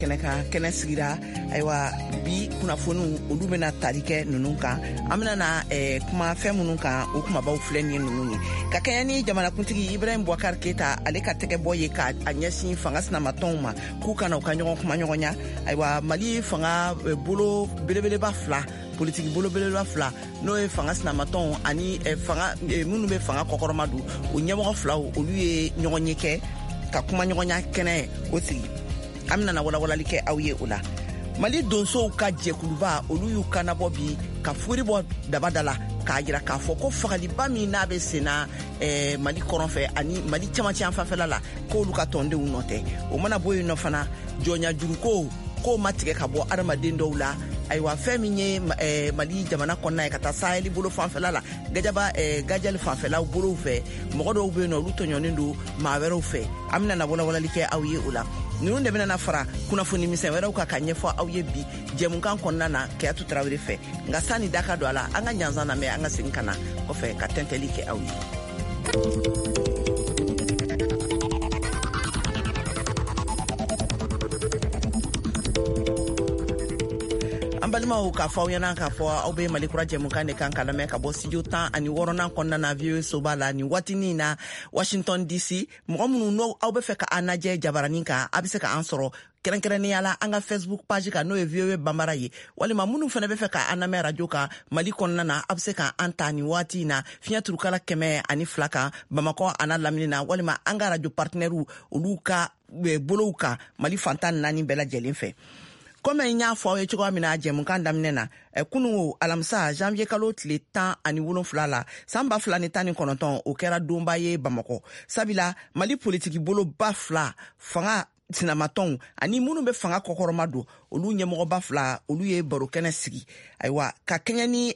kɛnɛ sigira ayiwa bi kunnafoniw olu bɛna tali kɛ ninnu kan an bɛna na kuma fɛn minnu kan o kumabaw filɛ nin ye ninnu ye ka kɛɲɛ ni jamanakuntigi Ibrahim Boubacar Keita ale ka tɛgɛ bɔ ye ka ɲɛsin fanga sinamatɔnw ma k'u kana u ka ɲɔgɔn kuma ɲɔgɔnya ayiwa Mali fanga bolo belebeleba fila politiki bolo belebeleba fila n'o ye fanga sinamatɔnw ani fanga minnu bɛ fanga kɔkɔrɔma don o ɲɛmɔgɔ filaw olu ye ɲɔgɔn ye kɛ ka kuma ɲɔgɔnya kɛnɛ o sigi an bɛna na walawalali kɛ aw ye o la Mali donsow ka jɛkuluba olu y'u kanabɔ bi ka furi bɔ dabada la k'a jira k'a fɔ ko fagaliba min n'a bɛ senna Mali kɔrɔn fɛ ani Mali camancɛ fanfɛla la k'olu ka tɔndenw nɔ tɛ o mana bɔ yen nɔ fana jɔnya juruko k'o ma tigɛ ka bɔ adamaden dɔw la ayiwa fɛn min ye Mali jamana kɔnɔna ye ka taa Saheli bolo fanfɛla la Gajali fanfɛlaw bolow fɛ mɔgɔ dɔw bɛ yen nɔ olu tɔɲɔnen don maa wɛrɛw fɛ an bɛna na walawalali kɛ aw ye o la ninnu de bɛna na fara kunnafoni misɛn wɛrɛw kan ka ɲɛfɔ aw ye bi jɛmukan kɔnɔna na Keyatu Tarawele fɛ nka sani da ka don a la an ka ɲanzan lamɛn an ka segin ka na kɔfɛ ka tɛntɛli kɛ aw ye. Balimaw k'a fɔ aw ɲɛna k'a fɔ aw bɛ Mali kura jɛmukan de kan ka lamɛn ka bɔ studio 10 ani 6nan kɔnɔna na VOA soba la ni waatinin na Washington DC mɔgɔ minnu n'o aw bɛ fɛ ka an lajɛ jabaranin kan a bɛ se ka an sɔrɔ kɛrɛnkɛrɛnnenya la an ka Facebook page kan n'o ye VOA Bambara ye walima minnu fana bɛ fɛ ka an lamɛn radio kan Mali kɔnɔna na a bɛ se ka an ta ni waati in na fiɲɛ turukala 102 kan Bamakɔ a n'a lamini na walima an ka radio partenaires olu ka bolow kan Mali fantan 4 bɛɛ lajɛlen fɛ. Comme n y'a fɔ aw ye cogoya min na jɛmukan daminɛ na kunun alamisa janvier kalo tile 17 la san 2019 o kɛra donba ye Bamakɔ sabila Mali politiki bolo ba fila fanga sinamatɔnw ani minnu bɛ fanga kɔkɔrɔma don olu ɲɛmɔgɔba fila olu ye barokɛnɛ sigi ayiwa ka kɛɲɛ ni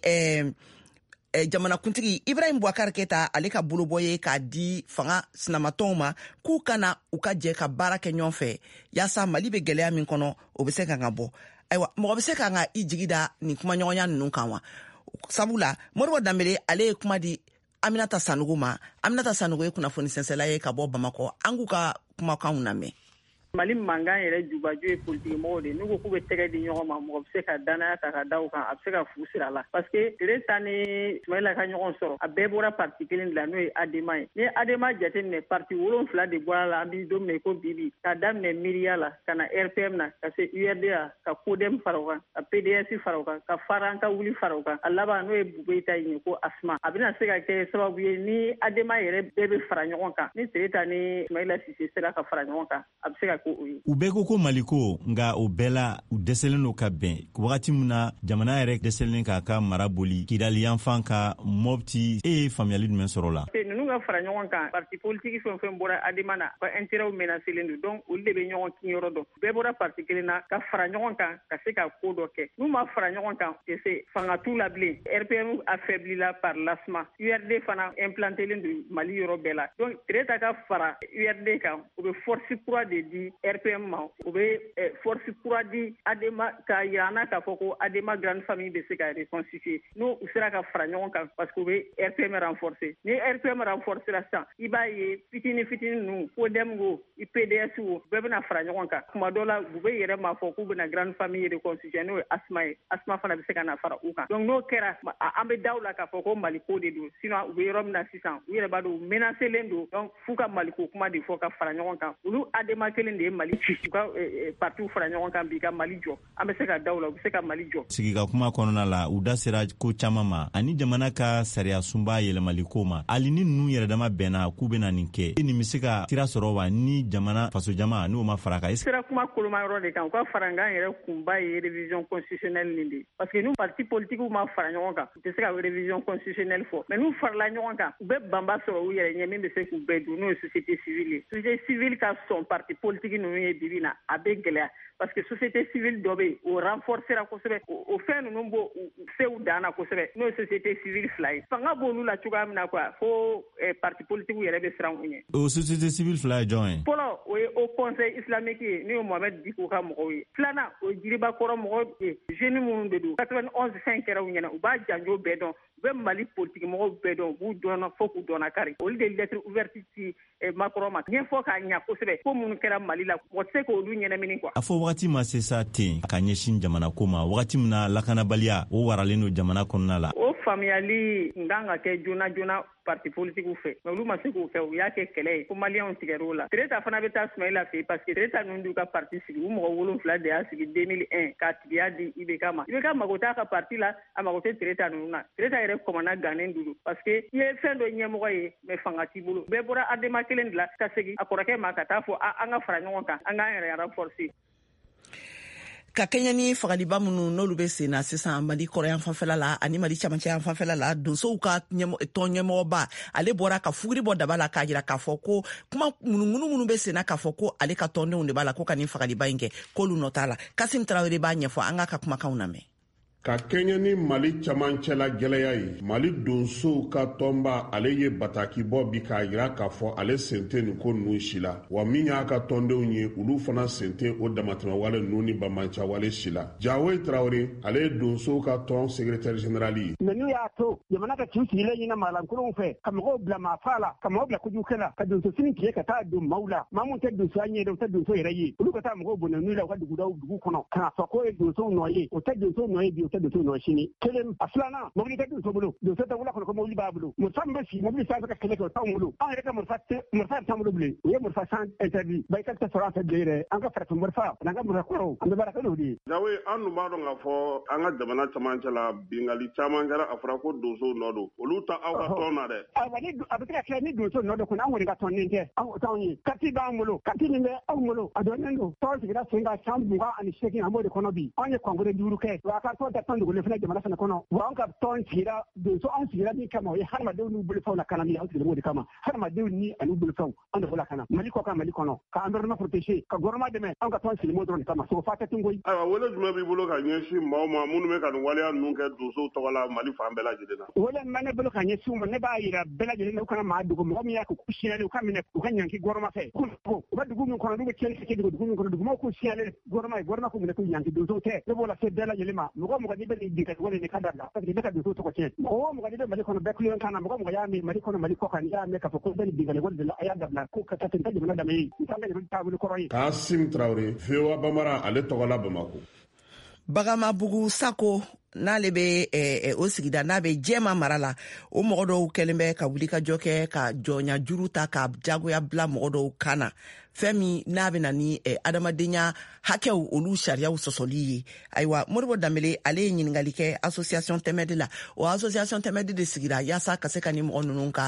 jamanakuntigi Ibrahim Boubacar Keita ale ka bolobɔ ye k'a di fanga sinamatɔnw ma k'u kana u ka jɛ ka baara kɛ ɲɔgɔn fɛ yaasa Mali bɛ gɛlɛya min kɔnɔ o bɛ se ka bɔ ayiwa mɔgɔ bɛ se ka i jigi da nin kuma ɲɔgɔnya ninnu kan wa sabula Modibo Dembele ale ye kuma di Aminata Sanogo ma Aminata Sanogo ye kunnafoni sɛnsɛnla ye ka bɔ Bamakɔ an k'u ka kumakanw lamɛn. Mali mankan yɛrɛ jubaju ye politiki mɔgɔw de n'u ko k'u bɛ tɛgɛ di ɲɔgɔn ma mɔgɔ bɛ se ka danaya ta ka da u kan a bɛ se ka fu sira la parce que Keita ni Ismaïla ka ɲɔgɔn sɔrɔ a bɛɛ bɔra parti kelen de la n'o ye ADEMA ye ni ADEMA jateminɛ parti 7 de bɔra la an bɛ don min ko bibi ka daminɛ Miriya la ka na RPM na ka se URD la ka CODEM fara o kan ka PDS fara o kan ka Faran ka wuli fara o kan a laban n'o ye Bubeyita ye ko Asma a bɛna se ka kɛ sababu ye ni ADEMA yɛrɛ bɛɛ bɛ fara ɲɔgɔn kan ni Keita ni Ismaïla Cissé sera ka fara ɲɔgɔn kan a bɛ se ka u bɛɛ ko Mali ko nka o bɛɛ la u dɛsɛlen don ka bɛn wagati min na jamana yɛrɛ dɛsɛlen k'a ka mara boli Kidali yanfan ka Mopti ye faamuyali jumɛn sɔrɔ la ninnu ka fara ɲɔgɔn kan parti politique fɛn fɛn bɔra ADEMA na ka intérêt menacelen don donc olu de bɛ ɲɔgɔn kiɲɛyɔrɔ dɔn bɛɛ bɔra parti kelen na ka fara ɲɔgɔn kan ka se ka ko dɔ kɛ n'u ma fara ɲɔgɔn kan tɛ se fanga t'u la bilen RPM affaiblila par l'ASMA URD fana implantelen don Mali yɔrɔ bɛɛ la donc Keita ka fara URD kan o bɛ force kura de di RPM ma o bɛ force kura di ADEMA ka yirana k'a fɔ ko ADEMA grande famille bɛ se ka reconstituer n'u sera ka fara ɲɔgɔn kan parce que u bɛ RPM renforcer ni RPM renforcer la sisan i b'a ye fitini ninnu CODEM wo PDS wo bɛɛ bɛna fara ɲɔgɔn kan kuma dɔ la u bɛ yɛrɛ ma fɔ k'u bɛna grande famille reconstituer n'o ye Asma ye Asma fana bɛ se ka na fara u kan donc n'o kɛra an bɛ daw la k'a fɔ ko Mali ko de don sinon u bɛ yɔrɔ min na sisan u yɛrɛ b'a dɔn u menacelen don donc f'u ka Mali ko kuma de fɔ ka fara ɲɔgɔn kan olu ADEMA kelen de ye Mali ci u ka partiu fara ɲɔgɔn kan bi ka Mali jɔ an bɛ se ka daw la u bɛ se ka Mali jɔ sigi ka kuma kɔnɔna la u da sera ko caman ma ani jamana ka sariya sunba yɛlɛmali ko ma hali ni ninnu yɛrɛ dama bɛnna k'u bɛna nin kɛ nin bɛ se ka sira sɔrɔ wa ni jamana faso jama n'o ma fara kan sera kuma koloma yɔrɔ de kan u ka fara n kan yɛrɛ kunba ye révision constitutionnelle nin de parce que n'u parti politiques ma fara ɲɔgɔn kan u tɛ se ka révision constitutionnelle fɔ mais n'u farala ɲɔgɔn kan u bɛ banba sɔrɔ u yɛrɛ ɲɛ min bɛ se k'u bɛɛ dun n'o ye société civile ye société civile ka sɔn parti politique ninnu ye bibi na a bɛ gɛlɛya parce que société civile dɔ bɛ yen o renforcera kosɛbɛ o fɛn ninnu b'o se u dan na kosɛbɛ n'o ye société civile fila ye fanga b'olu la cogoya min na quoi fo parti politique yɛrɛ bɛ siran u ɲɛ. O société civile fila ye jɔn ye. fɔlɔ o ye Haut Conseil islamique ye n'o ye Mohamed Dicko ka mɔgɔw ye filanan o ye Jiribakɔrɔ mɔgɔw ye jeunes minnu de don 91 fɛn kɛra u ɲɛna u b'a janjo bɛɛ dɔn u bɛ Mali politique mɔgɔw bɛɛ dɔn u b'u dɔn fo k'u dɔnna kari olu de lettre ouverte ci Macron ma ɲɛfɔ k'a ɲɛ kosɛbɛ ko minnu kɛra Mali la mɔgɔ tɛ se k'olu ɲɛnamini quoi. A fɔ wagati ma se sa ten ka ɲɛsin jamana ko ma wagati min na lakanabaliya o waralen no jamana kɔnɔna la. O faamuyali ngan ka kɛ joona joona parti politique fɛ mais olu ma se k'o kɛ u y'a kɛ kɛlɛ ye ko maliyɛnw tigɛr'o la. Tereta fana bɛ taa Sumayila fɛ yen parce que Tereta ninnu d'u ka parti sigi u mɔgɔ 7 de y'a sigi 2001 k'a tigiya di IBK ma. IBK mago t'a ka parti la a mago tɛ Tereta ninnu na. Tereta yɛrɛ kɔmana gannen dudu parce que i ye fɛn dɔ ɲɛmɔgɔ ye mais fanga t'i bolo. Bɛɛ bɔra adema kelen de la ka segin a kɔrɔkɛ ma ka taa fɔ an ka fara ɲɔgɔn kan an k'an yɛrɛ renforcer. Ka kɛɲɛ ni fagaliba minnu n'olu bɛ sen na sisan Mali kɔrɔyan fanfɛla la ani Mali camancɛyan fanfɛla la donsow ka tɔn ɲɛmɔgɔba ale bɔra ka fuguri bɔ daba la k'a jira k'a fɔ ko kuma ŋunungunu minnu bɛ sen na k'a fɔ ko ale ka tɔndenw de b'a la ko ka nin fagaliba in kɛ k'olu nɔ t'a la. Kasim Tarawele b'a ɲɛfɔ an ka kumakanw lamɛn. Ka kɛɲɛ ni Mali camancɛla gɛlɛya ye Mali donsow ka tɔnba ale ye bataki bɔ bi k'a jira k'a fɔ ale sen tɛ nin ko ninnu si la wa min y'a ka tɔndenw ye olu fana sen tɛ o damatɛmɛwale ninnu ni bamancawale si la. Jawoyi Tarawele ale ye donsow ka tɔn secrétaire général ye. Mais n'u y'a to jamana ka kin sigilen ɲɛna maalankolonw fɛ ka mɔgɔw bila maafa la ka mɔgɔw bila kojugukɛ la ka donso sini tigɛ ka taa don maaw la maa mun tɛ donsoya ɲɛ dɛ u tɛ donso yɛrɛ ye olu ka taa mɔgɔw bɔnɛ n'u la u ka dugu kɔnɔ ka fɔ ko ye donsow nɔ ye o tɛ donsow nɔ ye bi o tɛ donsow nɔ sini. Kelen a filanan mobili tɛ donso bolo donso tɛ wula kɔnɔ ko mobili b'a bolo marifa min bɛ sigi mobili sanfɛ ka kɛlɛ kɛ o t'anw bolo anw yɛrɛ ka marifa t'an bolo bilen o ye marifa san interdit ba i ka tɛ sɔrɔ an fɛ bilen yɛrɛ an ka farafin marifa n'an ka marifa kɔrɔw an bɛ baara kɛ n'o de ye. Jawoyi an dun b'a dɔn k'a fɔ an ka jamana camancɛ la bingali caman kɛra a fɔra ko donsow nɔ don olu ta aw ka tɔn na dɛ. A bɛ se ka kɛ ni donso nɔ don kɔni an kɔni ka tɔnden tɛ anw t'anw ye kati b'an bolo kati min bɛ anw bolo a dɔnnen don tɔn sigira sen ka san 28 an b'o de kɔnɔ bi anw ye kɔnkɔrɔ 5 kɛ wa a ka tɔn tɛ tɔn dogolen fana jamana fana kɔnɔ wa an ka tɔn sigira donso an sigira min kama o ye hadamadenw n'u bolofɛnw la kana min an sigira o de kama hadamadenw ni ani bolofɛnw an de bɔra kana Mali kɔ kan Mali kɔnɔ ka environnement protéger ka gouvernement dɛmɛ an ka tɔn sigi dɔrɔn de kama so fa tɛ tungoyi. Ayiwa wele jumɛn b'i bolo ka ɲɛsin maaw ma minnu bɛ ka nin waleya ninnu kɛ donsow tɔgɔ la Mali fan bɛɛ lajɛlen na. Wele min bɛ ne bolo ka ɲɛsin u ma ne b'a yira bɛɛ lajɛlen na u kana maa dogo mɔgɔ min y'a k'u signalé u ka minɛ u ka ɲanki gouvernement fɛ u bɛ dugu min kɔnɔ n'u bɛ tiɲɛni kɛ dugu min kɔnɔ dugumɔgɔw k'u signalé gouvernement k'u minɛ k'u ɲanki donsow tɛ ne b'o lase bɛɛ lajɛlen ma mɔgɔ mɔgɔ n'i bɛ nin dingɛ wale nin ka dabila parce que ne ka donsow tɔgɔ tiɲɛ mɔgɔ mɔgɔ n'i bɛ Mali kɔnɔ bɛɛ kulen kan na mɔgɔ mɔgɔ y'a mɛn Mali kɔnɔ Mali kɔ kan n'i y'a mɛn k'a fɔ ko bɛɛ ni dingɛ wale de la a y'a dabila ko ka taa ten jamana dama ye n t'an ka jamana taabolo kɔrɔ ye. Kasim Traoré VOA Bambara ale tɔgɔ la Bamako. Bagamabugu Sako n'ale bɛ o sigida n'a bɛ jɛma mara la o mɔgɔ dɔw kɛlen bɛ ka wuli ka jɔ kɛ ka jɔnya juru ta ka jagoya bila mɔgɔ dɔw kan na fɛn min n'a bɛ na ni adamadenya hakɛw olu sariyaw sɔsɔli ye. Ayiwa Modibo Dambele ale ye ɲininkali kɛ association Tɛmɛdi la o association Tɛmɛdi de sigira yaasa ka se ka ni mɔgɔ ninnu ka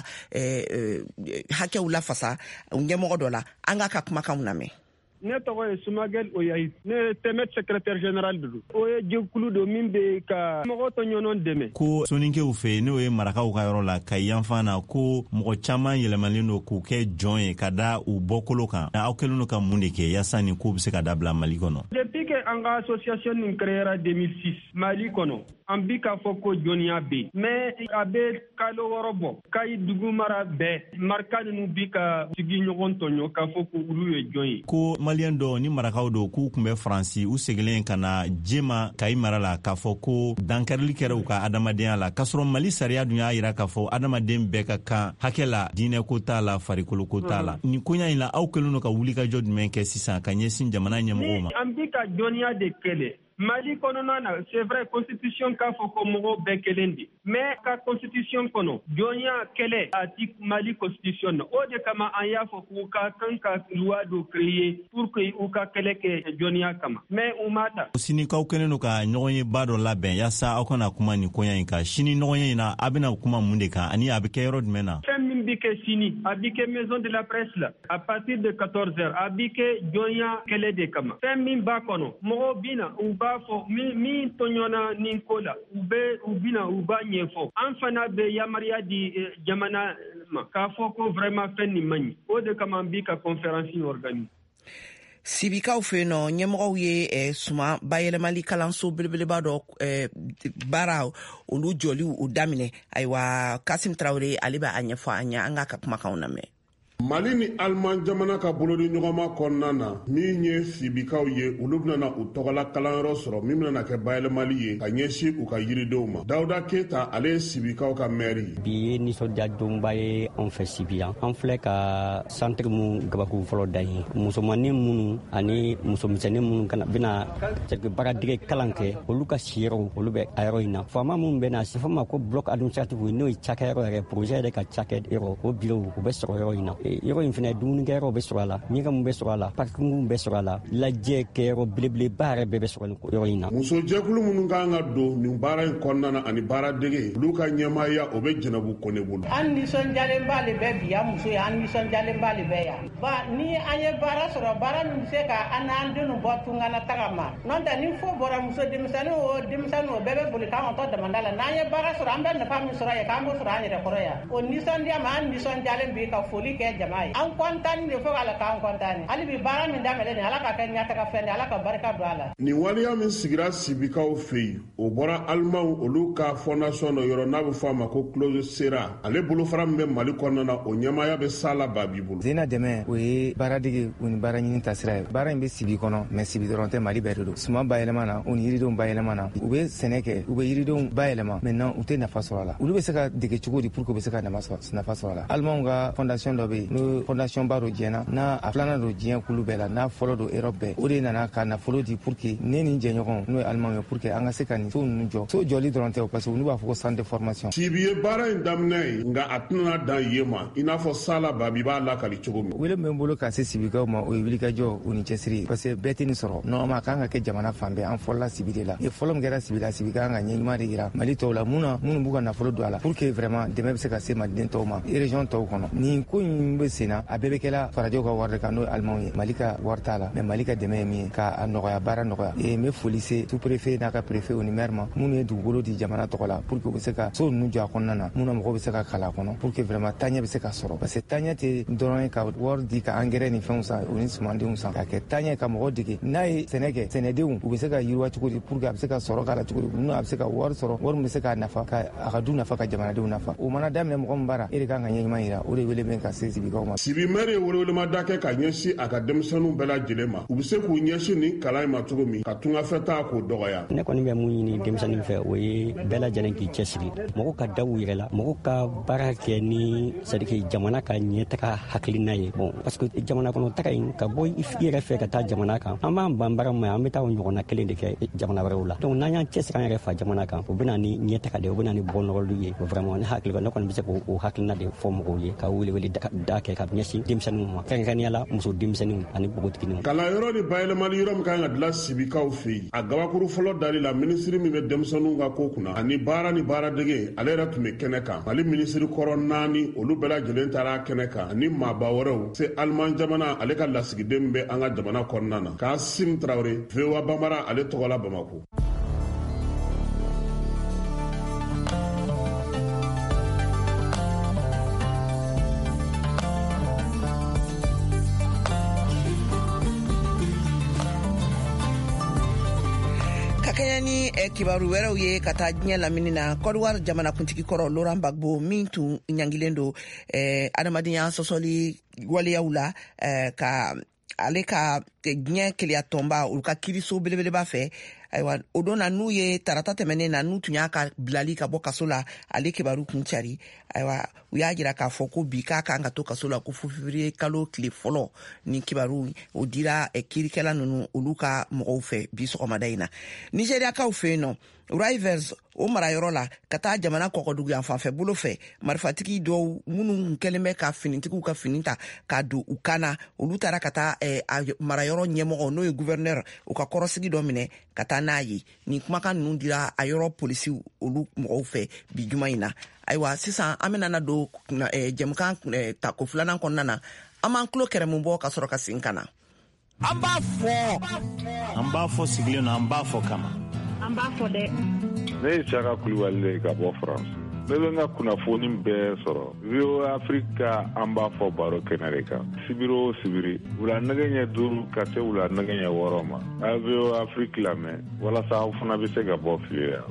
hakɛw lafasa ɲɛmɔgɔ dɔ la an ka kumakanw lamɛn. Ne tɔgɔ ye Sumagɛl Oyayi ne Tɛmɛdi secrétaire général de don o ye jɛkulu don min bɛ ka mɔgɔ tɔ ɲɔgɔn dɛmɛ. Ko soninkew fɛ n'o ye marakaw ka yɔrɔ la ka yanfan na ko mɔgɔ caman yɛlɛmalen don k'u kɛ jɔn ye ka da u bɔkolo kan aw kɛlen don ka mun de kɛ yaasa nin ko bɛ se ka dabila Mali kɔnɔ. Depuis que an ka association nin créera 2006 Mali kɔnɔ an bi k'a fɔ ko jɔnniya bɛ yen mais a bɛ kalo 6 bɔ Kayi dugu mara bɛɛ maraka ninnu bi ka sigi ɲɔgɔn tɔɲɔ k'a fɔ ko olu ye jɔn ye. Ko Maliyɛn dɔw ni marakaw don k'u tun bɛ Faransi u segilen ka na jema Kayi mara la k'a fɔ ko dankarili kɛra u ka adamadenya la k'a sɔrɔ Mali sariya dun y'a jira k'a fɔ adamaden bɛɛ ka kan hakɛ la diinɛ ko t'a la farikolo ko t'a la. Nin koɲa in la aw kɛlen don ka wulikajɔ jumɛn kɛ sisan ka ɲɛsin jamana ɲɛmɔgɔw ma. An bi ka jɔnniya de kɛlɛ Mali kɔnɔna na c'est vrai constitution k'a fɔ ko mɔgɔw bɛɛ kelen de mais ka constitution kɔnɔ jɔnya kɛlɛ a ti Mali constitution na o de kama an y'a fɔ k'u ka kan ka loi do créer pour que u ka kɛlɛ kɛ jɔnya kama mais u ma ta. Sinikaw kɛlen don ka ɲɔgɔn ye ba dɔ labɛn yaasa aw kana kuma nin koɲa in kan sini ɲɔgɔn in na a bɛna kuma mun de kan ani a bɛ kɛ yɔrɔ jumɛn na. Fɛn min bi kɛ sini a bi kɛ maison de la presse la à partir de 14h a bi kɛ jɔnya kɛlɛ de kama fɛn min b'a kɔnɔ mɔgɔw bina u b'a fɔ min tɔɲɔna nin ko la u bina u b'a ɲɛfɔ an fana bɛ yamaruya di jamana ma k'a fɔ ko vraiment fɛn nin man ɲi o de kama an bi ka conférence organise. Sibikaw fɛ yen nɔ ɲɛmɔgɔw ye suma bayɛlɛmali kalanso belebeleba dɔ baara olu jɔliw u daminɛ ayiwa Kasim Traoré ale b'a ɲɛfɔ an ɲɛ an ka kumakanw lamɛn. Mali ni Alman jamana ka bolodi ɲɔgɔnma kɔnɔna na min ye sibikaw ye olu bɛna u tɔgɔla kalanyɔrɔ sɔrɔ min bɛna kɛ bayɛlɛmali ye ka ɲɛsin u ka yiridenw ma. Dawuda Keyita ale ye sibikaw ka maire. Bi ye nisɔndiyadonba ye anw fɛ Sibi yan. An filɛ ka centre mun gabakurun fɔlɔ da ye. Musomannin minnu ani musomisɛnnin minnu bɛna baaradege kalan kɛ olu ka siyɔrɔ olu bɛ a yɔrɔ in na. Faama minnu bɛna se fɔ ma ko bloc administratif n'o ye cakɛyɔrɔ yɛrɛ projet yɛrɛ ka cakɛyɔrɔ o bureau u bɛ sɔrɔ yɔrɔ in na. Yɔrɔ in fana dumunikɛyɔrɔ bɛ sɔrɔ a la, ɲɛgɛnw bɛ sɔrɔ a la, parking bɛ sɔrɔ a la, lajɛ kɛyɔrɔ belebeleba yɛrɛ bɛɛ bɛ sɔrɔ yɔrɔ in na. Muso jɛkulu minnu kan ka don nin baara in kɔnɔna na ani baaradege olu ka ɲɛmaaya o bɛ Jɛnɛbu Kone bolo. An nisɔndiyalen b'ale bɛ bi yan muso ye, an nisɔndiyalen b'ale bɛ yan. Ni an ye baara sɔrɔ, baara min bɛ se ka an n'an denw bɔ tungana taga ma. N'o tɛ ni fo bɔra muso denmisɛnnin o bɛɛ bɛ boli k'an ka tɔ damanda la. N'an ye baara sɔrɔ an bɛ nafa min sɔrɔ yen k'an b'o sɔrɔ an yɛrɛ kɔrɔ yan. O nisɔndiya ma an nisɔndiyalen bi ka foli kɛ jama ye. An kɔntan de fo ala k'an kɔntan. Hali bi baara min daminɛ ni ala ka kɛ ɲɛtaga fɛn de ala ka barika don a la. Nin waleya min sigira sibikaw fɛ yen o bɔra Alimaw olu ka fondation dɔ yɔrɔ n'a bɛ fɔ a ma ko Close Sera. Ale bolofara min bɛ Mali kɔnɔna na o ɲɛmaaya bɛ Sala Babi bolo. Zena Dɛmɛ o ye baaradege o ni baara ɲini tasira ye. Baara in bɛ Sibi kɔnɔ mais Sibi dɔrɔn tɛ Mali bɛɛ de don. Suma bayɛlɛma na o ni yiridenw bayɛlɛma na u bɛ sɛnɛ kɛ u bɛ yiridenw bayɛlɛma maintenant u tɛ nafa sɔrɔ a la. Olu bɛ se ka dege cogo di pour que u bɛ se ka nafa sɔrɔ a la. Alimaw ka fondation dɔ bɛ yen n'o fondation ba dɔ diɲɛna n'a a filanan don diɲɛ kulu bɛɛ la n'a fɔlɔ don Europe bɛɛ o de nana ka nafolo di pour que ne ni jɛɲɔgɔn n'o ye Alimaw ye pour que an ka se ka nin so ninnu jɔ. So jɔli dɔrɔn tɛ o parce que olu b'a fɔ ko centre de formation. Sibi ye baara in daminɛ ye nka a tɛna dan yen ma i n'a fɔ Sala Babi b'a lakali cogo min. Wele min bɛ n bolo ka se Sibikaw ma o ye wulikajɔ o ni cɛsiri parce que bɛɛ tɛ nin sɔrɔ normalement kan ka kɛ jamana fan bɛɛ an fɔlɔla Sibi de la ni fɔlɔ min kɛra Sibi la Sibi kan ka ɲɛɲuman de yira Mali tɔw la minnu b'u ka nafolo don a la pour que vraiment dɛmɛ bɛ se ka se maliden tɔw ma région tɔw kɔnɔ nin ko in bɛ sen na a bɛɛ bɛ kɛla farajɛw ka wari de kan n'o ye Alimaw ye Mali ka wari t'a la mais Mali ka dɛmɛ ye min ye k'a nɔgɔya baara nɔgɔya n bɛ foli se sous-préfet n'a ka préfet o ni maire ma minnu ye dugukolo di jamana tɔgɔ la pour que u bɛ se ka so ninnu jɔ a kɔnɔna na minnu mɔgɔw bɛ se ka kalan a kɔnɔ pour que vraiment taɲɛ bɛ se ka sɔrɔ parce que taɲɛ tɛ dɔrɔn ye ka wari di ka engrais ni fɛnw san o ni sumandenw san ka kɛ taɲɛ ka mɔgɔw dege n'a ye sɛnɛ kɛ sɛnɛdenw u bɛ se ka yiriwa cogo di pour que a bɛ se ka sɔrɔ k'a la cogo di n'u a bɛ se ka wari sɔrɔ wari min bɛ se k'a nafa ka a ka du nafa ka jamanadenw nafa o mana daminɛ mɔgɔ min baara e de kan ka ɲɛɲuman yira o de wele bɛ ka se Sibikaw ma. Sibi maire ye welewelema da kɛ ka ɲɛsin a ka denmisɛnninw bɛɛ lajɛlen ma u bɛ se k'u ɲɛsin nin kalan in ma cogo min ka tungafɛ taa k'o dɔgɔya. Ne kɔni bɛ mun ɲini denmisɛnnin fɛ o ye bɛɛ lajɛlen k'i cɛsiri mɔgɔw ka da u yɛrɛ la mɔgɔw ka baara kɛ ni c'est-à-dire jamana ka ɲɛtaga hakilina ye bon parce que jamana kɔnɔ taga in ka bɔ i yɛrɛ fɛ ka taa jamana kan an b'an ban baara ma an bɛ taa o ɲɔgɔnna kelen de kɛ jamana wɛrɛw la donc n'an y'an cɛsiri an yɛrɛ fa jamana kan o bɛ na ni ɲɛtaga de o bɛ na ni bɔnɔgɔli ye vraiment ne hakili ne kɔni bɛ se k'o hakilina de fɔ mɔgɔw ye ka welewele da kɛ ka ɲɛsin denmisɛnninw ma kɛrɛnkɛrɛnnenya la muso denmisɛnninw ani npogotigininw. Kalanyɔrɔ ni bayɛlɛmali yɔrɔ min kan ka dilan Sibikaw fɛ yen a gabakuru fɔlɔ dali la minisiri min bɛ denmisɛnninw ka ko kunna ani baara ni baaradege ale yɛrɛ tun bɛ kɛnɛ kan Mali minisiri kɔrɔ 4 olu bɛɛ lajɛlen taara kɛnɛ kan ani maaba wɛrɛw se Aliman jamana ale ka lasigiden bɛ an ka jamana kɔnɔna na Kasim Traoré VOA Bambara ale tɔgɔla Bamako. kɛɲɛ ni kibaru wɛrɛw ye ka taa diɲɛ lamini na Côte-d'Ivoire jamanakuntigi kɔrɔ Laurent Gbagbo min tun ɲangilen don adamadenya sɔsɔli waleyaw la ka ale ka diɲɛ keleya tɔnba olu ka kiriso belebeleba fɛ ayiwa o don na n'u ye tarata tɛmɛnen na n'u tun y'a ka bilali ka bɔ kaso la ale kibaru kun cari ayiwa u y'a jira k'a fɔ ko bi k'a kan ka to kaso la ko fo février kalo tile fɔlɔ ni kibaru o dira kirikɛla ninnu olu ka mɔgɔw fɛ bi sɔgɔmada in na Nigériakaw fɛ yen nɔ Rivers o marayɔrɔ la ka taa jamana kɔkɔdugu yan fanfɛ bolo fɛ marifatigi dɔw minnu kɛlen bɛ ka finitigiw ka fini ta ka don u kana olu taara ka taa marayɔrɔ ɲɛmɔgɔ n'o ye gouverneur u ka kɔrɔsigi dɔ minɛ ka taa n'a ye nin kumakan ninnu dira a yɔrɔ polisiw olu mɔgɔw fɛ bi juma in na ayiwa sisan an bɛna don jɛmukan tako filanan kɔnɔna na an b'an tulo kɛrɛmu bɔ ka sɔrɔ ka segin ka na an b'a fɔ sigilen na an b'a fɔ kama an b'a fɔ dɛ ne ye Saka Kulibali ye ka bɔ France ne bɛ n ka kunnafoni bɛɛ sɔrɔ VOA Africa an b'a fɔ baro kɛnɛ de kan sibiri o sibiri wula nɛgɛ ɲɛ 5 ka se wula nɛgɛ ɲɛ 6 ma a VOA Africa lamɛn walasa aw fana bɛ se ka bɔ fili la.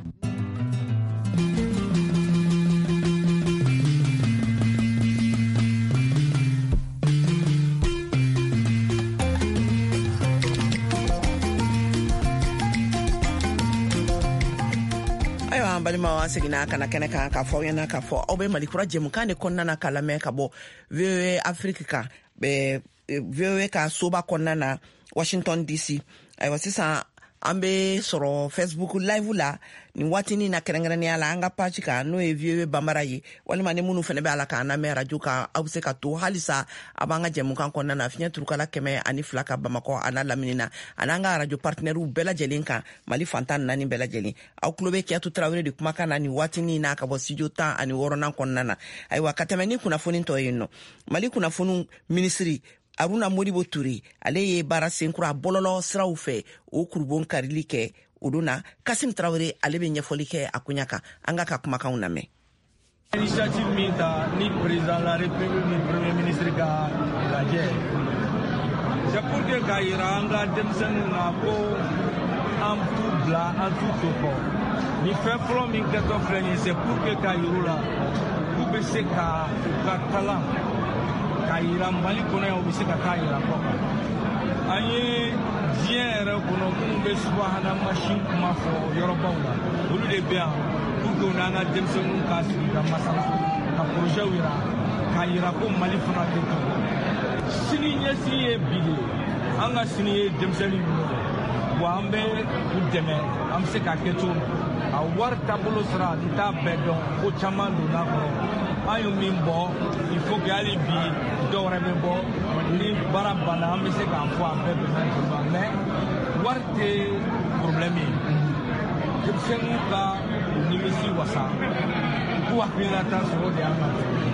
Ayiwa balima segina kana kene ka fɔ yana ka fɔ aw bɛ Malikura jɛmukan de kɔnɔna na ka lamɛn ka bɔ VOA Afrique kan VOA ka soba kɔnɔna na Washington DC. Ayiwa sisan an bɛ sɔrɔ Facebook live la ni watini na kɛrɛnkɛrɛnnenya la an ka page kan n'o ye VOA Bambara ye walima ni minnu fana bɛ ala k'an lamɛn radio kan aw bɛ se ka to halisa a b'an ka jɛmukan kɔnɔna na fiɲɛ turukala 102 ka Bamakɔ a n'a lamini na a n'an ka radio partenaires bɛɛ lajɛlen kan Mali fantan 4 bɛɛ lajɛlen aw tulo bɛ Kiyatu Tarawele de kumakan na ni watini na ka bɔ studio 16 kɔnɔna na ayiwa ka tɛmɛ ni kunnafoni tɔ ye nɔ Mali kunnafoni ministry Aruna Modibo Touré ale ye baara senkura bɔlɔlɔ siraw fɛ o kurubon karili kɛ o don na Kasim Traoré ale bɛ ɲɛfɔli kɛ a kunya kan an ka kumakanw lamɛn. Initiative min ta ni président la République ni premier ministre ka lajɛ c'est pour que ka yira an ka denmisɛnninw na ko an t'u bila an t'u to kɔ ni fɛn fɔlɔ min kɛtɔ filɛ nin c'est pour que ka yiru la k'u bɛ se ka kalan ka yira Mali kɔnɔ yan u bɛ se ka taa yira kɔ an ye diɲɛ yɛrɛ kɔnɔ minnu bɛ subahana mansin kuma fɔ yɔrɔbaw la olu de bɛ yan pour que u n'an ka denmisɛnninw ka sigi ka masala ka projet yira ka yira ko Mali fana tɛ to sini ɲɛsigi ye bi de an ka sini ye denmisɛnnin ninnu wa an bɛ u dɛmɛ an bɛ se ka kɛ cogo min a wari taabolo sira n t'a bɛɛ dɔn ko caman donna kɔrɔ an ye min bɔ il faut que hali bi dɔwɛrɛ bɛ bɔ ni baara banna an bɛ se k'a fɔ a bɛɛ bɛ na jɔba mais wari tɛ problème ye denmisɛnninw ka nimisi wasa k'u hakilinata sɔrɔ de y'an ka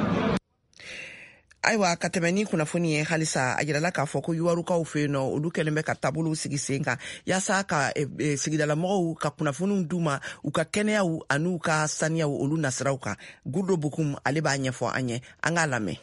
Ayiwa ka tɛmɛ ni kunnafoni ye halisa a jirala k'a fɔ ko yuwarukaw fɛ yen nɔ olu kɛlen bɛ ka taabolow sigi sen kan yaasa ka sigidalamɔgɔw ka kunnafoniw d'u ma u ka kɛnɛyaw an'u ka saniyaw olu nasiraw kan Gurdo Bokum ale b'a ɲɛfɔ an ye an k'a lamɛn.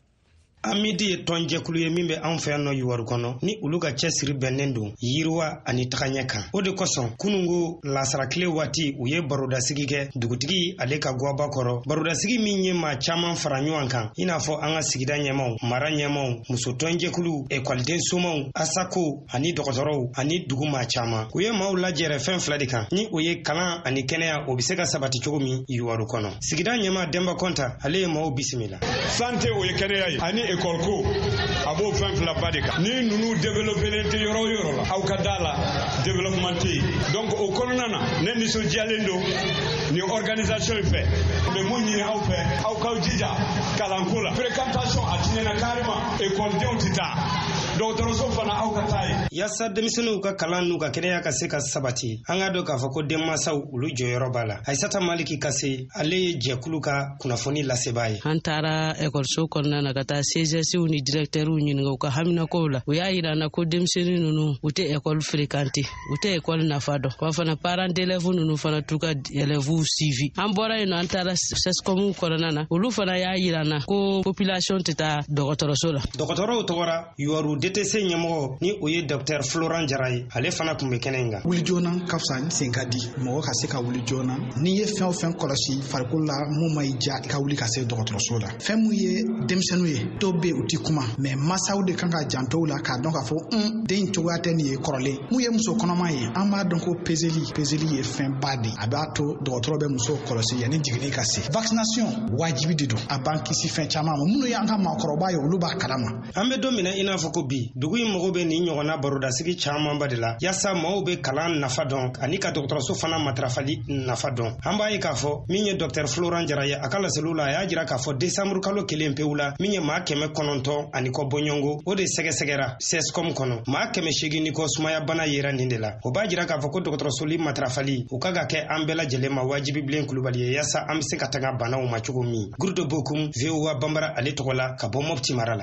Amidi ye tɔnjɛkulu ye min bɛ anw fɛ yan nɔ Yuwaru kɔnɔ ni olu ka cɛsiri bɛnnen don yiriwa ani tagaɲɛ kan o de kosɔn kunungo lasarakile waati u ye barodasigi kɛ dugutigi ale ka gwaba kɔrɔ barodasigi min ye maa caman fara ɲɔgɔn kan i n'a fɔ an ka sigida ɲɛmaw mara ɲɛmaw muso tɔnjɛkulu ekɔliden somaw asako ani dɔgɔtɔrɔw ani dugu maa caman u ye maaw lajɛrɛ fɛn fila de kan ni o ye kalan ani kɛnɛya o bɛ se ka sabati cogo min Yuwaru kɔnɔ sigida ɲɛma Demba Kɔnta ale ye maaw bisimila santé o ye kɛnɛya ye ani école ko a b'o fɛn fila ba de kan ni nunu développé tɛ yɔrɔ o yɔrɔ la aw ka da la développement tɛ yen donc o kɔnɔna na ne nisɔndiyalen don ni organisation in fɛ mɛ mun ɲini aw fɛ aw k'aw jija kalanko la fréquentation a tiɲɛna carrément écoledenw tɛ taa dɔgɔtɔrɔso fana aw ka taa yen yaasa denmisɛnninw ka kalan n'u ka kɛnɛya ka se ka sabati an k'a dɔn k'a fɔ ko denmansaw olu jɔyɔrɔ b'a la Aissata Maliki Kase ale ye jɛkulu ka kunnafoni lasebaa ye an taara ekɔliso kɔnɔna na ka taa CGSw ni directeurs ɲininka u ka haminakow la u y'a yira na ko denmisɛnnin ninnu u tɛ ekɔli fréquenter u tɛ ekɔli nafa dɔn wa fana parents d'élèves ninnu fana t'u ka élèves suivi an bɔra yen nɔ an taara SESCOM kɔnɔna na olu fana y'a yira na ko population tɛ taa dɔgɔtɔrɔso la dɔgɔtɔrɔw tɔgɔra Yuwaru DTC ɲɛmɔgɔ ni o ye Dr Florent Jara ye ale fana tun bɛ kɛnɛ in kan wuli joona ka fisa ni sen ka di mɔgɔ ka se ka wuli joona n'i ye fɛn o fɛn kɔlɔsi farikolo la mun ma i ja i ka wuli ka se dɔgɔtɔrɔso la fɛn mun ye denmisɛnninw ye dɔw bɛ u ti kuma mɛ masaw de kan ka janto la k'a dɔn k'a fɔ den cogoya tɛ nin ye kɔrɔlen mun ye muso kɔnɔma ye an b'a dɔn ko peseli ye fɛn ba de a b'a to dɔgɔtɔrɔ bɛ muso kɔlɔsi yanni jiginni ka se vaccination wajibi de don a b'an kisi fɛn caman ma minnu y'an ka maakɔrɔba ye olu b'a kalama an bɛ don min na i n'a fɔ ko bi dugu in mago bɛ nin ɲɔgɔnna barodasigi camanba de la yaasa maaw bɛ kalan nafa dɔn ani ka dɔgɔtɔrɔso fana matarafali nafa dɔn an b'a ye k'a fɔ min ye Dr Florent Jara ye a ka laseliw la a y'a jira k'a fɔ décembre kalo 1 pewu la min ye maa 900 ani kɔ bɔɲɔngo o de sɛgɛsɛgɛra SESCOM kɔnɔ maa 800 ni kɔ sumaya bana yera nin de la o b'a jira k'a fɔ ko dɔgɔtɔrɔsoli matarafali u ka kɛ an bɛɛ lajɛlen ma wajibi bilen kulubali ye yaasa an bɛ se ka taga banaw ma cogo min Gurdo Bokum VOA Bambara ale tɔgɔ la ka bɔ Mopti mara la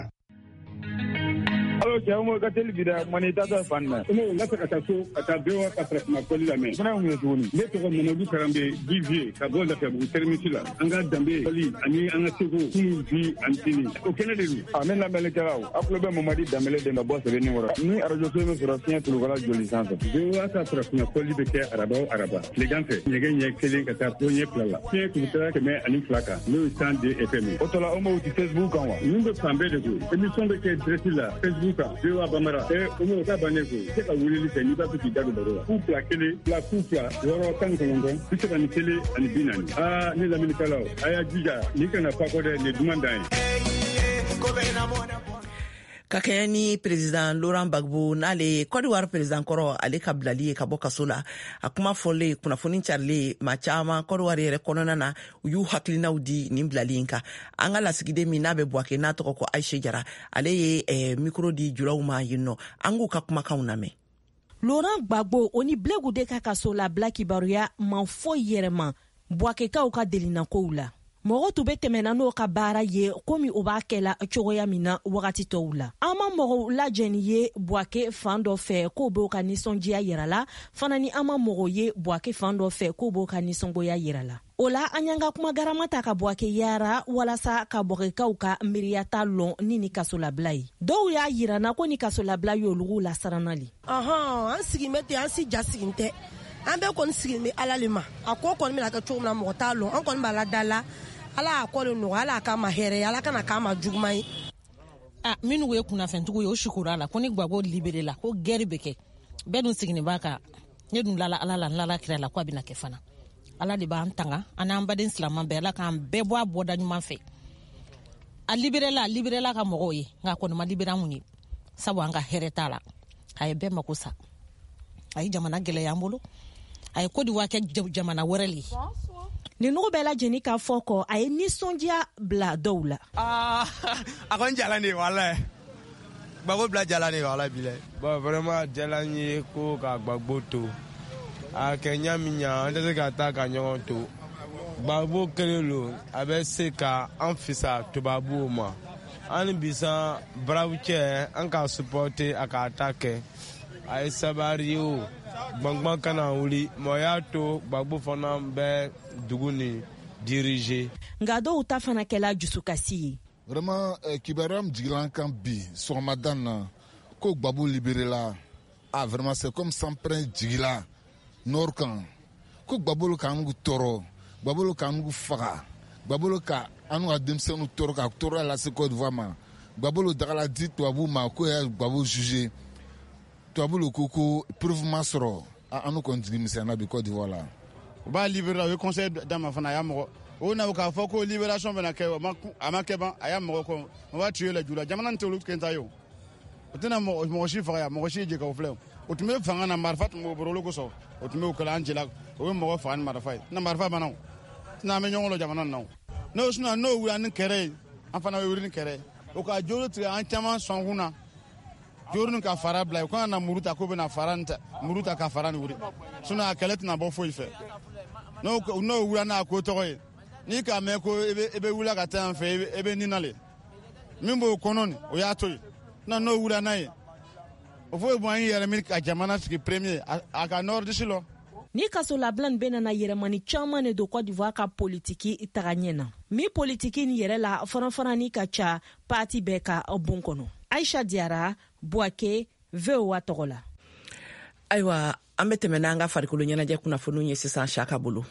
Alo jamu ka teli bida mani tata fanna. Ino ngata kata so kata bewa kata na koli la me. Fana mu yoni. Ne to mo du karambe DV ka bo da ka bu termitila. Anga dambe koli ani anga tego TV antini. O kenede lu. Amen la mele karaw. Aplo be Mamadi Dambele de na boss be ni wora. Ni arajo so me sura sinya tulu gala joli sansa. Bewa ka tra na koli be ke araba. Les gants nyege nyege kelen kata po nye plala. Tiens ku tra ke me ani flaka. No stand de FM. Otola omo uti Facebook kanwa. Ni be pambe de go. Emission be ke dresila Facebook Kuka, Bewa Bamara, Omo Kabaneko, c'est à Willy Senita qui date de Boroa. Kupla Kele, la Kupla, Loro Kankongo, Puisque à Télé, à Binani. Ah, les Américains, Aya Giga, Nikana Pakode, les Dumandai. Ka kɛɲɛ ni président Laurent Gbagbo n'ale Côte d'Ivoire président kɔrɔ ale ka bilali ye ka bɔ kaso la a kuma fɔlen kunnafoni carilen maa caman Côte d'Ivoire yɛrɛ kɔnɔna na u y'u hakilinaw di nin bilali in kan an ka lasigiden min n'a bɛ Buwake n'a tɔgɔ ko Aïcha Jara ale ye micro di julaw ma yen nɔ an k'u ka kumakanw lamɛn. Laurent Gbagbo o ni Blegu de ka kaso la bila kibaruya man foyi yɛrɛma Buwakekaw ka delinakow la. Mɔgɔ tun bɛ tɛmɛna n'o ka baara ye komi o b'a kɛla cogoya min na wagati tɔw la. An ma mɔgɔw lajɛni ye Buwake fan dɔ fɛ k'o b'o ka nisɔndiya yira la fana ni an ma mɔgɔw ye Buwake fan dɔ fɛ k'o b'o ka nisɔngoya yira la. O la an y'an ka kumagarama ta ka Buwake yara walasa ka Buwakekaw ka miiriyata lɔn ni kasolabila ye. Dɔw y'a yirana ko ni kasolabila y'olugu lasaranali. An sigin bɛ ten an si ja sigin tɛ an bɛɛ kɔni sigin bɛ Ala le ma a ko kɔni bɛna kɛ cogo min na mɔgɔ t'a lɔn an kɔni b'a la da la Ala ko le no ala ka ma hɛrɛ ala kana ka ma juguma ye minnu ye kunnafɛntigiw ye o shukura la ko ni Gbagbo libéré la ko guerre bɛ kɛ bɛɛ dun sigini b'a kan ne dun lala ala la lala kira la ko a bɛna kɛ fana ala de b'an tanga an n'an baden silaman bɛɛ ala k'an bɛɛ bɔ a bɔda ɲuman fɛ a libéré la ka mɔgɔw ye nka kɔni ma libéré anw ye sabu an ka hɛrɛ t'a la a ye bɛɛ mako sa a ye jamana gɛlɛya an bolo a ye Côte d'Ivoire kɛ jamana wɛrɛ le ni nugu bɛɛ lajɛlen ka fɔ kɔ a ye nisɔndiya bila dɔw la. A ko n jala ne wala Gbagbo bila jala ne wala bi dɛ. Bon vraiment jala n ye ko ka Gbagbo to a kɛ ɲa min ɲa an tɛ se ka taa ka ɲɔgɔn to Gbagbo kelen lo a bɛ se ka an fisa tubabuw ma an bisa barawu cɛ an ka supporter a ka ta kɛ a ye sabari o gbangban kana wuli mɔ y'a to Gbagbo fana bɛ dugu ni diriger. Nka dɔw ta fana kɛla dusukasi ye. Vraiment kibaruya min jigilan kan bi sɔgɔmada na ko Gbagbo libéré la vraiment c'est comme s'emprunt jigila nord kan ko Gbagbo ka an tɔɔrɔ Gbagbo ka an faga Gbagbo ka an ka denmisɛnninw tɔɔrɔ ka tɔɔrɔ lase Côte d'Ivoire ma Gbagbo dagala di tubabuw ma ko ya Gbagbo juger tubabuw ko preuve ma sɔrɔ an kɔni jigi misɛnna bi Côte d'Ivoire la. U b'a libéré la o ye conseil d'a ma fana a y'a mɔgɔ o na k'a fɔ ko libération bɛna kɛ a ma kɛ ban a y'a mɔgɔ kɔ o b'a tuer la ju la jamana nin tɛ olu kɛnta ye o tɛna mɔgɔ si faga yan mɔgɔ si jɛ k'o filɛ o tun bɛ fanga na marifa tun b'o bolo olu kosɔn o tun bɛ o kɛla an jɛla o bɛ mɔgɔ faga ni marifa ye na marifa banna o tɛna an bɛ ɲɔgɔn lɔ jamana nin na o n'o sinna n'o wuli ni kɛrɛ ye an fana bɛ wuli ni kɛrɛ ye o ka joro tigɛ an caman sɔn kun na joro nin ka fara bila ye ko ka na muru ta ko bɛna fara nin ta muru ta ka fara nin wuli sinon a kɛlɛ tɛna bɔ foyi fɛ n'o wuli n'a ko tɔgɔ ye n'i k'a mɛn ko i bɛ wuli ka taa yan fɛ i bɛ nina le min b'o kɔnɔ nin o y'a to yen n'o wuli n'a ye o fɔ bɔ an yɛrɛ min ka jamana sigi premier a ka nɔrdisi lɔ. Ni kasolabila nin bɛ nana yɛrɛmani caman de don Côte d'Ivoire ka politiki taga ɲɛ na min politiki nin yɛrɛ la farafarani ka ca parti bɛɛ ka bon kɔnɔ. Aïcha Diarra, Buwake, VOA tɔgɔ la. Ayiwa an bɛ tɛmɛ n'an ka farikolo ɲɛnajɛ kunnafoniw ye sisan Saka bolo.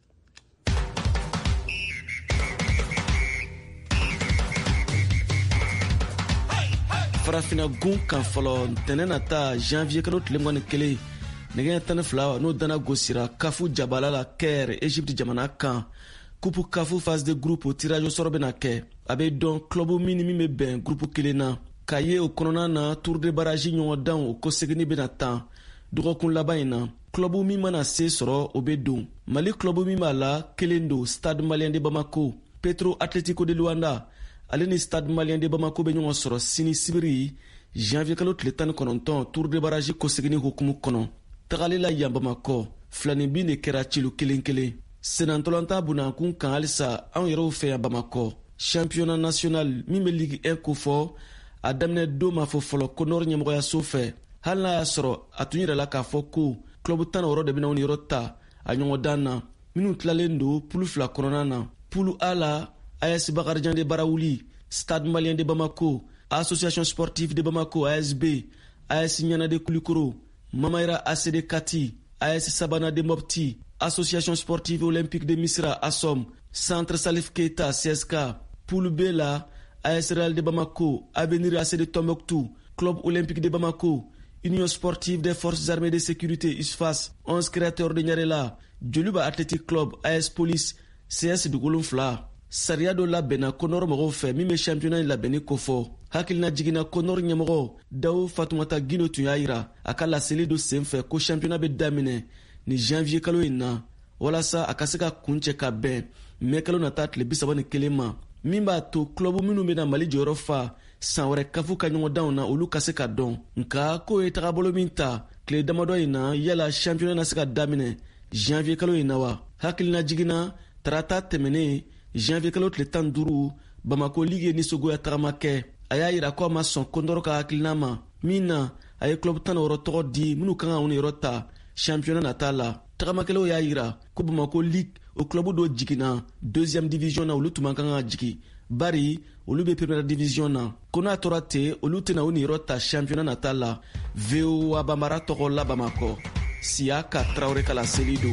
Farafina gun kan fɔlɔ ntɛnɛn nata janvier kalo tile 21 nɛgɛ 12 n'o dana gosira kafu jabala la kɛr Egypte jamana kan kupu kafu phase de groupe o tirage au sort bɛna kɛ a bɛ dɔn club min bɛ bɛn groupe kelen na ka ye o kɔnɔna na tour de barrage ɲɔgɔndan o ko segini bɛna tan dɔgɔkun laban in na club min mana se sɔrɔ o bɛ don Mali club min b'a la kelen don Stade Malien de Bamako Petro Atlético de Luanda ale ni Stade Malien de Bamako bɛ ɲɔgɔn sɔrɔ sini sibiri janvier kalo tile 19 tour de barrage ko segini hukumu kɔnɔ tagali la yan Bamakɔ filani bin de kɛra cilu kelen kelen senantɔlanta bunakun kan halisa anw yɛrɛw fɛ yan Bamakɔ championnat national min bɛ Ligue 1 ko fɔ a daminɛ don ma fɔ fɔlɔ ko Nord ɲɛmɔgɔyaso fɛ hali n'a y'a sɔrɔ a tun yɛrɛ la k'a fɔ ko club 16 de bɛna ni yɔrɔ ta a ɲɔgɔndan na minnu tilalen don poule 2 kɔnɔna na poule A la AS Bakarijan de Barawuli Stade Malien de Bamako Association Sportive de Bamako ASB AS Ɲana de Kulikoro Mamayira AC de Kati AS Sabana de Mopti Association Sportive Olympique de Misra ASOM Centre Salif Keita CSK poule B la AS Real de Bamako Avenir AC de Tombouctou Club olympique de Bamako, Union sportive des forces armées de sécurité USFAS, 11 créateurs de Nyarela, Djoluba Athletic Club, AS Police, CS du Gulunfla. Sariya dɔ labɛnna kɔnɔrɔ mɔgɔw fɛ min bɛ championnat in labɛnni kofɔ. Hakilina jiginna kɔnɔrɔ ɲɛmɔgɔ Dawo Fatumata Gino tun y'a yira a ka laseli dɔ senfɛ ko championnat bɛ daminɛ ni janvier kalo in na walasa a ka se ka kuncɛ ka bɛn mai kalo nata tile 31 ma. Min b'a to club minnu bɛna Mali jɔyɔrɔ fa san wɛrɛ kafu ka ɲɔgɔndanw na olu ka se ka dɔn. Nka k'o ye tagabolo min ta tile damadɔ in na yala championnat na se ka daminɛ janvier kalo in na wa. Hakilina jiginna tarata tɛmɛnen janvier kalo tile 15 Bamako Ligue ye nisɔngoya tagama kɛ. A y'a yira ko a ma sɔn kɔndɔrɔ ka hakilina ma min na a ye club 16 tɔgɔ di minnu kan ka yɔrɔ ta championnat nata la. Tagamakɛlaw y'a yira ko Bamako Ligue o club dɔ jiginna 2e division na olu tun man kan ka jigi bari olu bɛ première division na. Ko n'a tora ten olu tɛna o yɔrɔ ta championnat nata la. VOA Bambara tɔgɔ la Bamakɔ, Siaka Traoré ka laseli do.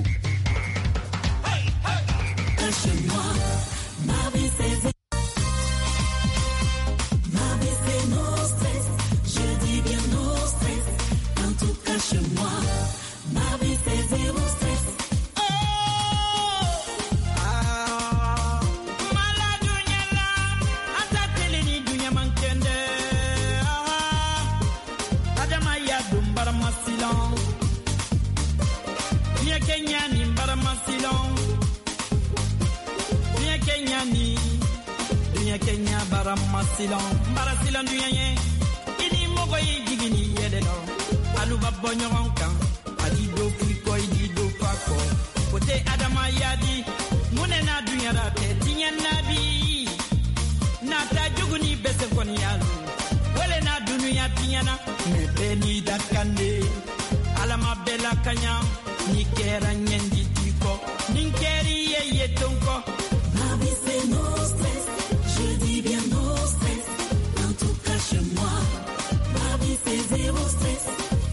Kenya barasilan dunyanye ini mogo yi jigini yedelo aluba bonyoron kan adi do fiko yi do fako kote adama yadi munena dunyara te tinyen nabi nata juguni bese kon yalu wele na dunya tinyana mebeni dakande alama bela kanya ni kera nyendi tiko ninkeri ye tonko nabi se no stress. Je dis bien no stress, en tout cas chez moi, ma vie c'est zéro stress.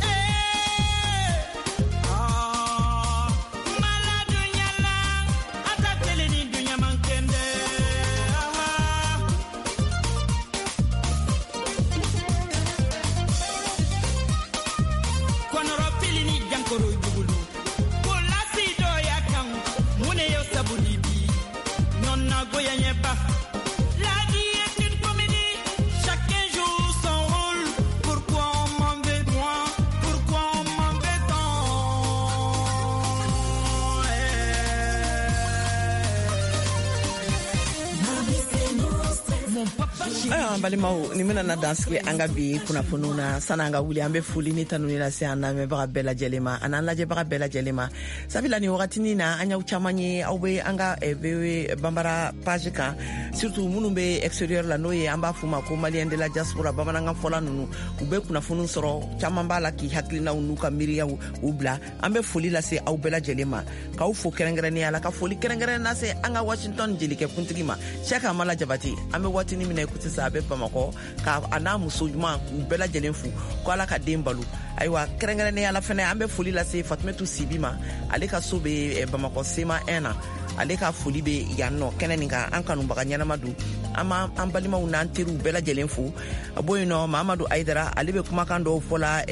balimaw ni mina na dansigi an ka bi kunnafoniw na san'an ka wuli an bɛ foli ni tanuni lase an lamɛnbaga bɛɛ lajɛlen ma a n'an lajɛbaga bɛɛ lajɛlen ma sabula ni wagatinin na an y'aw caman ye aw bɛ an ka VOA Bambara page kan surtout minnu bɛ extérieur la n'o ye an b'a f'u ma ko malien de la diaspora bamanankan fɔla ninnu u bɛ kunnafoniw sɔrɔ caman b'a la k'i hakilinaw n'u ka miiriyaw u bila an bɛ foli lase aw bɛɛ lajɛlen ma k'aw fo kɛrɛnkɛrɛnnenya la ka foli kɛrɛnkɛrɛn lase an ka Washington jelikɛkuntigi ma Cheikh Amala Jabate an bɛ waatinin min na ikuti sa a bɛ Bamakɔ ka a n'a muso ɲuman k'u bɛɛ lajɛlen fu ko Ala ka den balo ayiwa kɛrɛnkɛrɛnnenya la fɛnɛ an bɛ foli lase Fatumatu Sibi ma ale ka so bɛ Bamakɔ Sema 1 na ale ka foli bɛ yan nɔ kɛnɛ nin kan an kanubaga ɲɛnama don an balimaw n'an teriw bɛɛ lajɛlen fu a bɔ yen nɔ Mahamadu Ayidara ale bɛ kumakan dɔw fɔla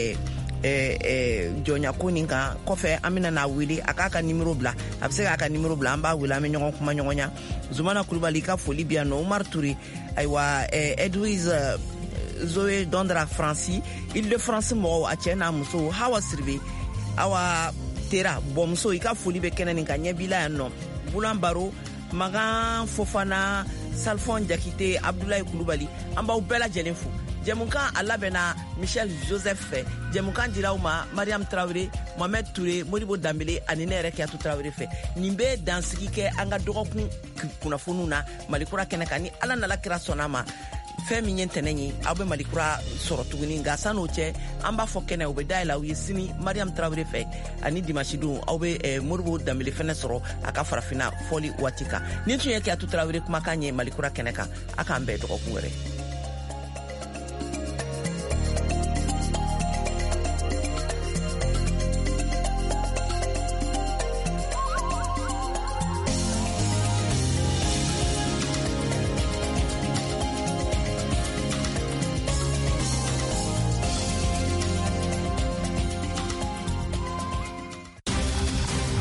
jɔnya ko nin kan kɔfɛ an bɛna n'a wele a k'a ka nimero bila a bɛ se k'a ka nimero bila an b'a wele an bɛ ɲɔgɔn kuma ɲɔgɔn ɲa Zumana Kulubali ka foli bi yan nɔ Umar Ture ayiwa Edwise Zoe Dondra Franci Île-de-France mɔgɔw a cɛ n'a muso Hawa Siribe awa Tera bɔmuso i ka foli bɛ kɛnɛ nin kan ɲɛ b'i la yan nɔ Bulan Baro Magan Fofana Salfon Jakite Abdoulaye Kulubali an b'aw bɛɛ lajɛlen fo jɛmukan a labɛnna Michel Joseph fɛ jɛmukan diraw ma Mariam Traoré Mohamed Touré Modibo Dambele ani ne yɛrɛ Kiyatu Traoré fɛ nin bɛ dansigi kɛ an ka dɔgɔkun kunnafoniw na Malikura kɛnɛ kan ni Ala nala kira sɔnna ma fɛn min ye ntɛnɛn ye aw bɛ Malikura sɔrɔ tuguni nka san'o cɛ an b'a fɔ kɛnɛ u bɛ dayɛlɛ aw ye sini Mariam Traoré fɛ ani dimanche don aw bɛ Modibo Dambele fɛnɛ sɔrɔ a ka farafinna fɔli waati kan nin tun ye Kiyatu Traoré kumakan ye Malikura kɛnɛ kan a k'an bɛɛ dɔgɔkun wɛrɛ.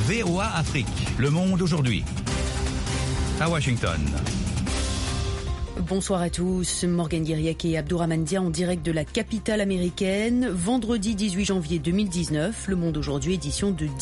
VOA Afrique. Le monde aujourd'hui. À Washington. Bonsoir à tous, Morgane Guiriec et Abdourahmane Dia en direct de la capitale américaine. Vendredi 18 janvier 2019, Le Monde aujourd'hui, édition de